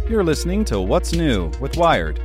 You're listening to What's New with Wired.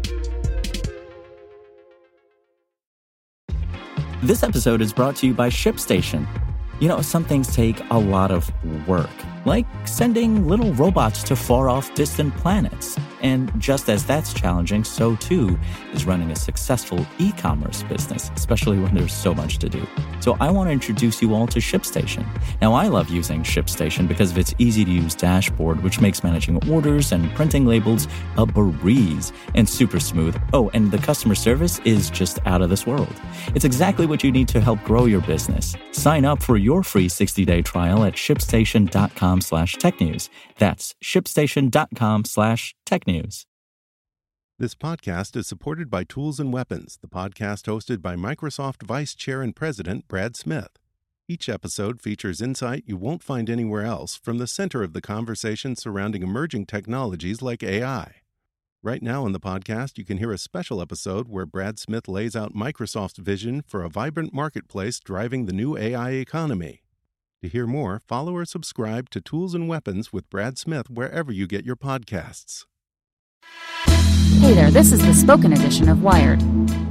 This episode is brought to you by ShipStation. You know, some things take a lot of work, like sending little robots to far-off distant planets. And just as that's challenging, so too is running a successful e-commerce business, especially when there's so much to do. So I want to introduce you all to ShipStation. Now, I love using ShipStation because of its easy-to-use dashboard, which makes managing orders and printing labels a breeze and super smooth. Oh, and the customer service is just out of this world. It's exactly what you need to help grow your business. Sign up for your free 60-day trial at shipstation.com/technews. That's shipstation.com/technews. This podcast is supported by Tools and Weapons, the podcast hosted by Microsoft Vice Chair and President Brad Smith. Each episode features insight you won't find anywhere else from the center of the conversation surrounding emerging technologies like AI. Right now on the podcast, you can hear a special episode where Brad Smith lays out Microsoft's vision for a vibrant marketplace driving the new AI economy. To hear more, follow or subscribe to Tools and Weapons with Brad Smith wherever you get your podcasts. Hey there, this is the spoken edition of Wired.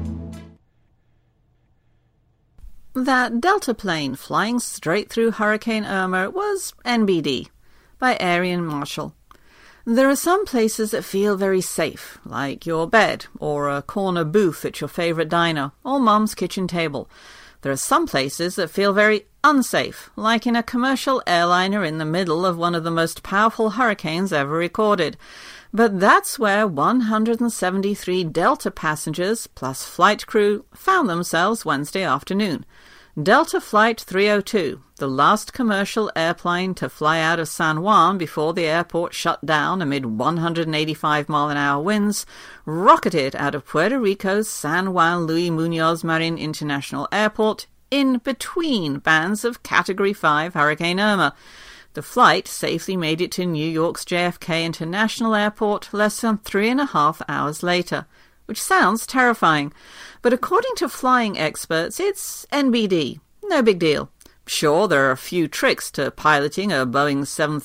That Delta plane flying straight through Hurricane Irma was NBD by Arian Marshall. There are some places that feel very safe, like your bed or a corner booth at your favorite diner or Mom's kitchen table. There are some places that feel very unsafe, like in a commercial airliner in the middle of one of the most powerful hurricanes ever recorded. But that's where 173 Delta passengers plus flight crew found themselves Wednesday afternoon. Delta Flight 302, the last commercial airplane to fly out of San Juan before the airport shut down amid 185-mile-an-hour winds, rocketed out of Puerto Rico's San Juan Luis Muñoz Marin International Airport in between bands of Category 5 Hurricane Irma. The flight safely made it to New York's JFK International Airport less than 3.5 hours later, which sounds terrifying. But according to flying experts, it's NBD. No big deal. Sure, there are a few tricks to piloting a Boeing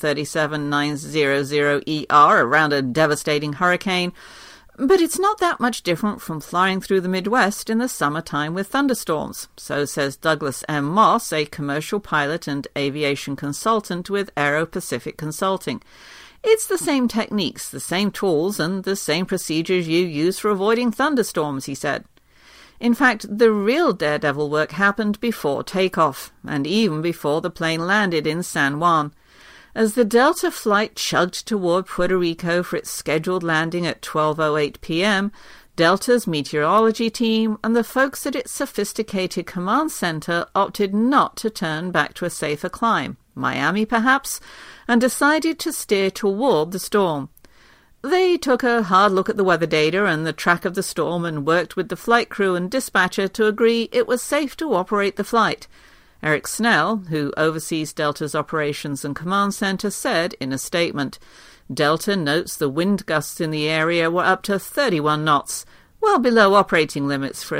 737-900ER around a devastating hurricane, but it's not that much different from flying through the Midwest in the summertime with thunderstorms, so says Douglas M. Moss, a commercial pilot and aviation consultant with Aero Pacific Consulting. It's the same techniques, the same tools, and the same procedures you use for avoiding thunderstorms, he said. In fact, the real daredevil work happened before takeoff, and even before the plane landed in San Juan. As the Delta flight chugged toward Puerto Rico for its scheduled landing at 12:08 p.m., Delta's meteorology team and the folks at its sophisticated command center opted not to turn back to a safer climb, Miami perhaps, and decided to steer toward the storm. They took a hard look at the weather data and the track of the storm and worked with the flight crew and dispatcher to agree it was safe to operate the flight. Eric Snell, who oversees Delta's operations and command center, said in a statement, Delta notes the wind gusts in the area were up to 31 knots, well below operating limits for a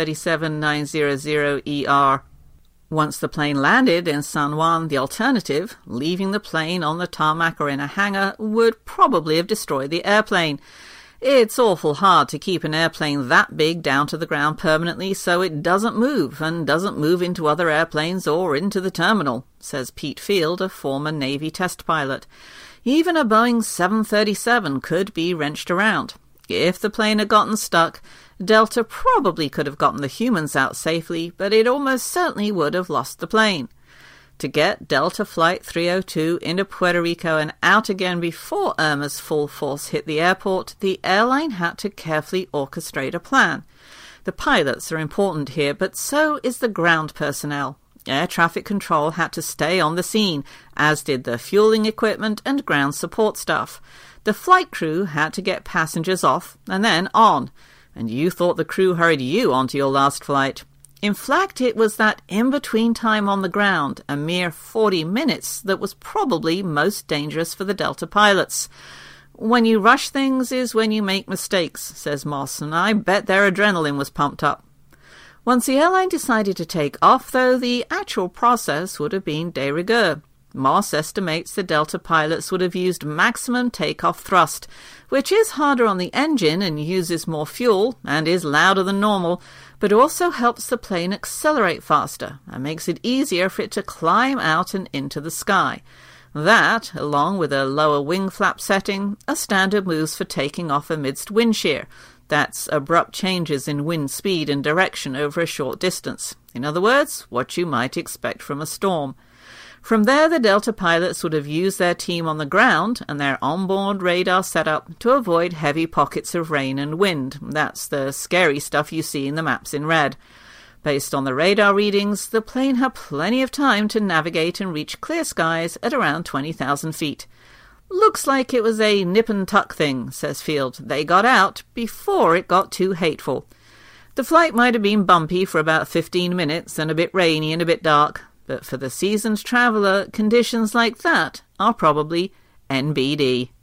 737-900ER. Once the plane landed in San Juan, the alternative, leaving the plane on the tarmac or in a hangar, would probably have destroyed the airplane. It's awful hard to keep an airplane that big down to the ground permanently so it doesn't move and doesn't move into other airplanes or into the terminal, says Pete Field, a former Navy test pilot. Even a Boeing 737 could be wrenched around. If the plane had gotten stuck, Delta probably could have gotten the humans out safely, but it almost certainly would have lost the plane. To get Delta Flight 302 into Puerto Rico and out again before Irma's full force hit the airport, the airline had to carefully orchestrate a plan. The pilots are important here, but so is the ground personnel. Air traffic control had to stay on the scene, as did the fueling equipment and ground support staff. The flight crew had to get passengers off and then on, and you thought the crew hurried you onto your last flight. In fact, it was that in-between time on the ground, a mere 40 minutes, that was probably most dangerous for the Delta pilots. When you rush things is when you make mistakes, says Moss, and I bet their adrenaline was pumped up. Once the airline decided to take off, though, the actual process would have been de rigueur. Moss estimates the Delta pilots would have used maximum takeoff thrust, which is harder on the engine and uses more fuel and is louder than normal, but also helps the plane accelerate faster and makes it easier for it to climb out and into the sky. That, along with a lower wing flap setting, are standard moves for taking off amidst wind shear. That's abrupt changes in wind speed and direction over a short distance. In other words, what you might expect from a storm. From there, the Delta pilots would have used their team on the ground and their onboard radar setup to avoid heavy pockets of rain and wind. That's the scary stuff you see in the maps in red. Based on the radar readings, the plane had plenty of time to navigate and reach clear skies at around 20,000 feet. Looks like it was a nip-and-tuck thing, says Field. They got out before it got too hateful. The flight might have been bumpy for about 15 minutes and a bit rainy and a bit dark, but for the seasoned traveller, conditions like that are probably NBD.